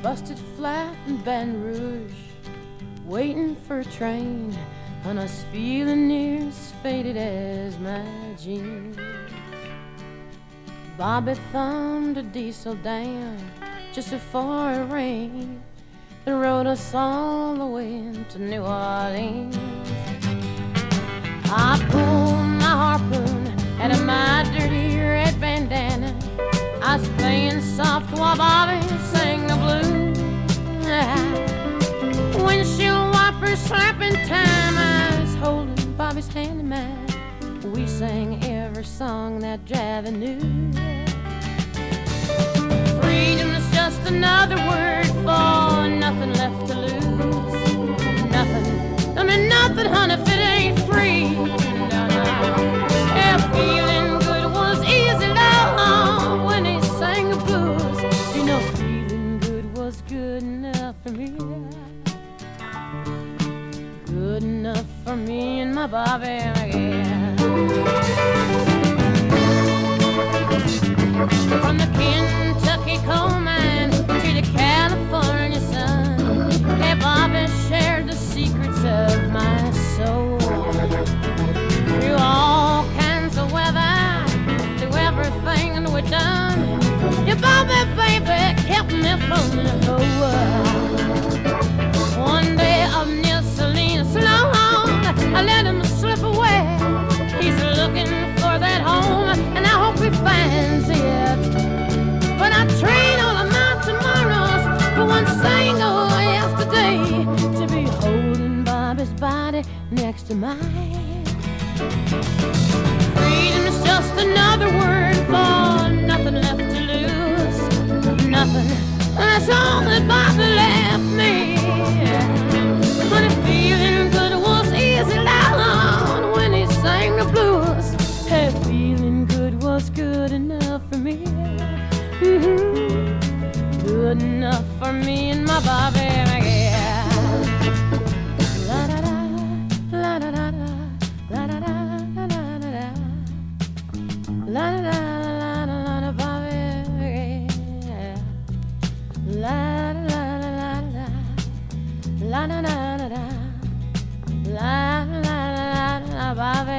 busted flat in Baton Rouge, waiting for a train, and I was feeling near as faded as my jeans. Bobby thumbed a diesel down just before it rained and rode us all the way to New Orleans. I pulled my harpoon out of my dirty red bandana. I was playing soft while Bobby sang the blues. Windshield wipers slapping time, I was holding Bobby's hand in mine. We sang every song that Javi knew. Freedom is just another word for nothing left to lose. Nothing, I mean nothing, honey, if it ain't free. No, no. Yeah, feeling good was easy, love, when he sang the blues. You know, feeling good was good enough for me. Good enough for me and my Bobby again. From the Kentucky coal mine to the California sun, hey, Bobby shared the secrets of my soul. Through all kinds of weather, through everything that we've done, yeah, Bobby, baby, kept me from the whole world. One day up near Salinas, I let him slip away. He's looking for that home, and I hope he finds it. But I trade all of my tomorrows for one single yesterday, to be holding Bobby's body next to mine. Freedom is just another word for nothing left to lose. Nothing, that's all that Bobby left me. But if feeling good was easy, loud when he sang the blues, hey, feeling good was good enough for me. Mm-hmm. Good enough for me and my Bobby, yeah. La da da, la da da da, la da da la da da da, la da da la da Bobby, yeah. La da la la la, la da da da, la la la la Bobby.